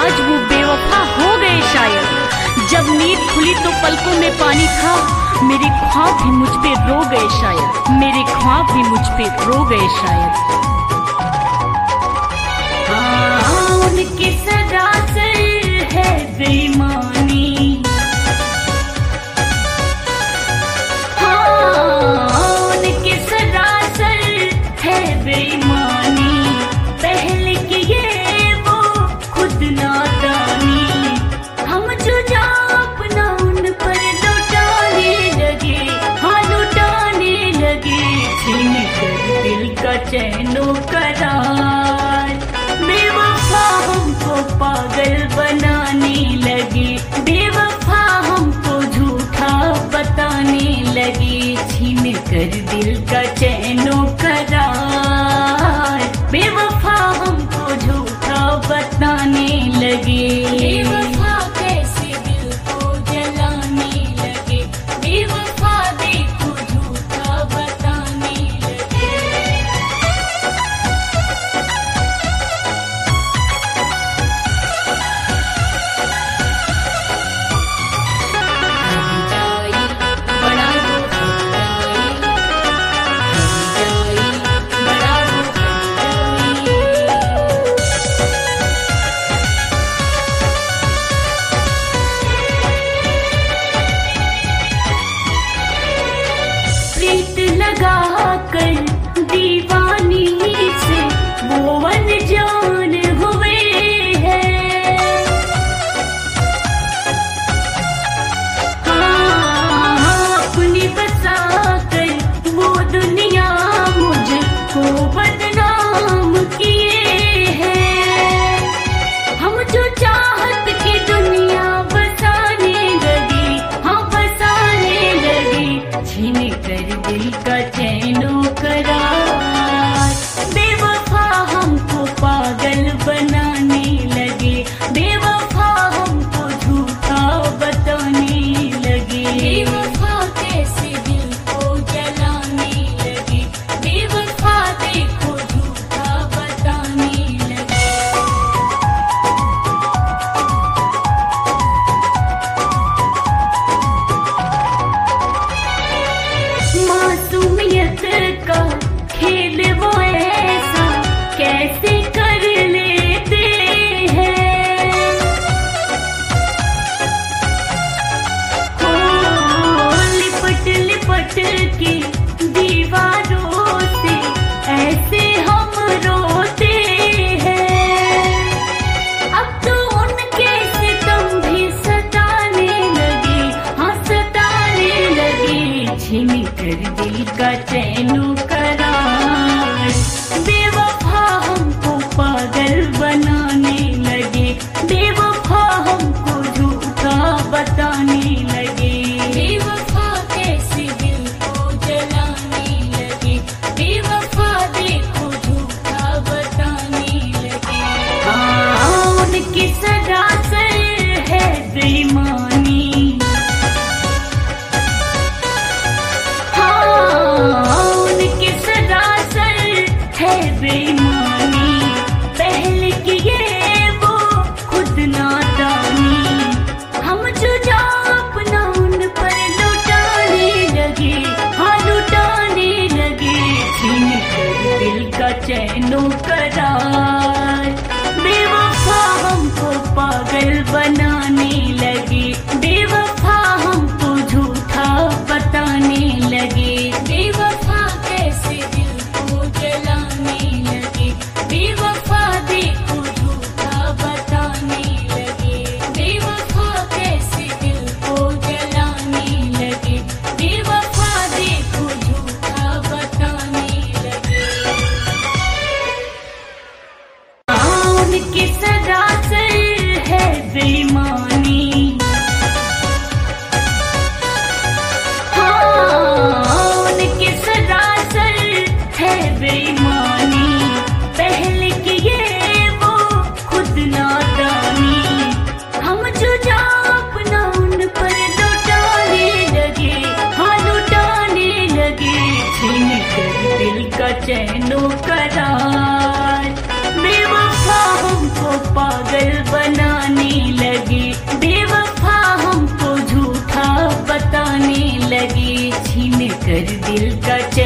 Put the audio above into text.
आज वो बेवफा हो गए शायद। जब नींद खुली तो पलकों में पानी था, मेरे ख्वाब भी मुझ पे रो गए शायद, मेरे ख्वाब भी मुझ पे रो गए शायद। हाँ, उनकी सजा से है बेईमानी, हाँ उनकी सजा से है बेईमानी। पहले की ये वो खुद नादानी, हम जो जा अपना उन पर लुटाने लगे, हाँ लुटाने लगे। छीन कर दिल का चैनो करार, बेवफा हमको पागल बनाने लगे, बेवफा हमको झूठा बताने लगे। छीन कर दिल का चैनो करार, बेवफा हमको झूठा बताने लगे। बेवफा कैसे दिल को जलाने लगे, बेवफा देखो झूठा बताने लगे। प्रीत लगा कर दीवानी से वो अनजान हुए हैं। हाँ, अपनी बसा कर वो दुनिया मुझको बदनाम किए हैं। हम जो चाहत की दुनिया बसाने लगे, हाँ बसाने लगे। छीन कर दिल का चैनो करार, बेवफा हमको पागल बनाने लगे, बेवफा हमको झूठा बताने लगे। बेवफा कैसे दिल को जलाने लगे, बेवफा देखो झूठा बताने लगे। मासूमियत का खेल वो ऐसा कैसे कर लेते हैं। हो लिपट लिपट के दीवारों से ऐसे हम रोते हैं। अब तो उनके सितम भी सताने लगे, हाँ सताने लगे। छीन कर दिल का चैनो करार, बेवफा हमको पागल बनाने लगे, बेवफा हमको झूठा बताने लगे। बेवफा कैसे दिल को जलाने लगे, बेवफा देखो झूठा बताने लगे। हाँ, उनकी सजा से है बेईमानी, उनकी सजा सर है बेईमानी। पहले की ये वो खुद नादानी, हम जो जा अपना उन पर लुटाने लगे, हाँ लुटाने लगे। छीन कर दिल का चैनो करार, बेवफा हमको पागल बनाने लगे, बेवफा हमको झूठा बताने लगे। बेवफा कैसे दिल को जलाने लगे, बेवफा देखो झूठा बताने लगे। बेवफा कैसे दिल को जलाने लगे, बेवफा देखो झूठा बताने लगे। इधर दिल का